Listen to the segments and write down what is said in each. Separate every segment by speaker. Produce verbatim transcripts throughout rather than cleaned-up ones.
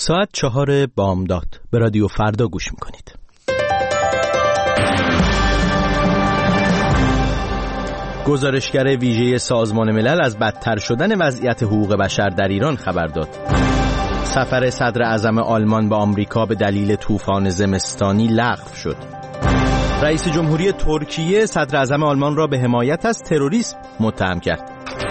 Speaker 1: ساعت چهار بامداد به رادیو فردا گوش میکنید. گزارشگر ویژه سازمان ملل از بدتر شدن وضعیت حقوق بشر در ایران خبر داد. سفر صدر اعظم آلمان به آمریکا به دلیل طوفان زمستانی لغو شد. رئیس جمهوری ترکیه صدر اعظم آلمان را به حمایت از تروریسم متهم کرد.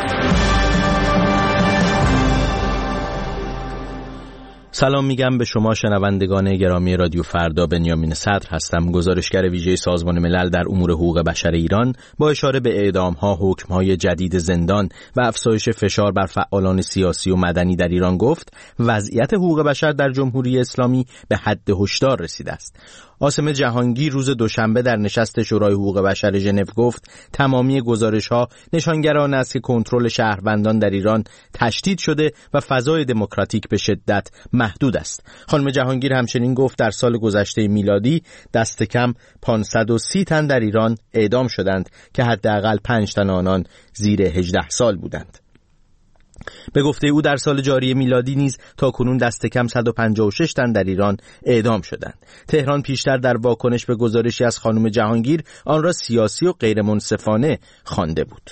Speaker 1: سلام میگم به شما شنوندگان گرامی رادیو فردا. بنیامین صدر هستم، گزارشگر ویژه سازمان ملل در امور حقوق بشر ایران. با اشاره به اعدام‌ها، حکم‌های جدید زندان و افزایش فشار بر فعالان سیاسی و مدنی در ایران گفت وضعیت حقوق بشر در جمهوری اسلامی به حد هشدار رسیده است. عاصم جهانگیر روز دوشنبه در نشست شورای حقوق بشر ژنو گفت تمامی گزارش‌ها نشانگر آن است که کنترل شهروندان در ایران تشدید شده و فضای دموکراتیک به شدت محدود است. خانم جهانگیر همچنین گفت در سال گذشته میلادی دست کم پانصد و سی تن در ایران اعدام شدند که حداقل پنج تن آنان زیر هجده سال بودند. به گفته او در سال جاری میلادی نیز تا کنون دست کم صد و پنجاه و شش تن در ایران اعدام شدند. تهران پیشتر در واکنش به گزارشی از خانم جهانگیر آن را سیاسی و غیر منصفانه خوانده بود.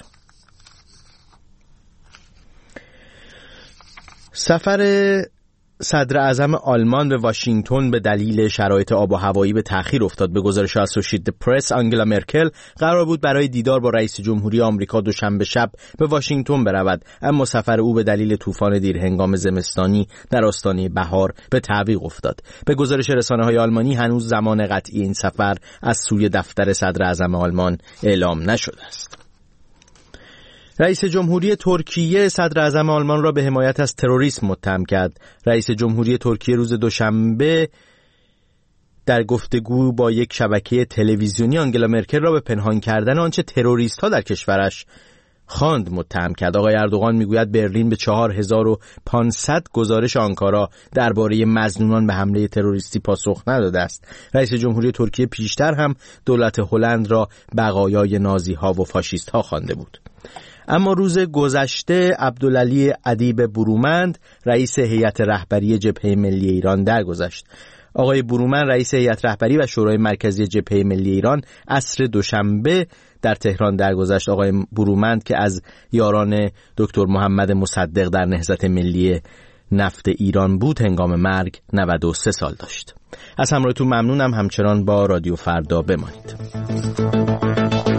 Speaker 1: سفر صدر اعظم آلمان به واشنگتن به دلیل شرایط آب و هوایی به تأخیر افتاد. به گزارش اسوسییتد پرس، آنگلا مرکل قرار بود برای دیدار با رئیس جمهوری آمریکا دوشنبه شب به واشنگتن برود، اما سفر او به دلیل طوفان دیرهنگام زمستانی در آستانه بهار به تعویق افتاد. به گزارش رسانه‌های آلمانی هنوز زمان قطعی این سفر از سوی دفتر صدر اعظم آلمان اعلام نشده است. رئیس جمهوری ترکیه صدر اعظم آلمان را به حمایت از تروریسم متهم کرد. رئیس جمهوری ترکیه روز دوشنبه در گفتگو با یک شبکه تلویزیونی آنگلا مرکل را به پنهان کردن آنچه تروریست‌ها در کشورش خواند متهم کرد. آقای اردوغان میگوید برلین به چهار هزار و پانصد گزارش آنکارا درباره مظنونان به حمله تروریستی پاسخ نداده است. رئیس جمهوری ترکیه پیشتر هم دولت هلند را بقایای نازی‌ها و فاشیست‌ها خوانده بود. اما روز گذشته عبدالعلی ادیب برومند رئیس هیئت رهبری جبهه ملی ایران درگذشت. آقای برومند رئیس هیئت رهبری و شورای مرکزی جبهه ملی ایران عصر دوشنبه در تهران درگذشت. آقای برومند که از یاران دکتر محمد مصدق در نهضت ملی نفت ایران بود هنگام مرگ نود و سه سال داشت. از همراهیتون ممنونم. همچنان با رادیو فردا بمانید.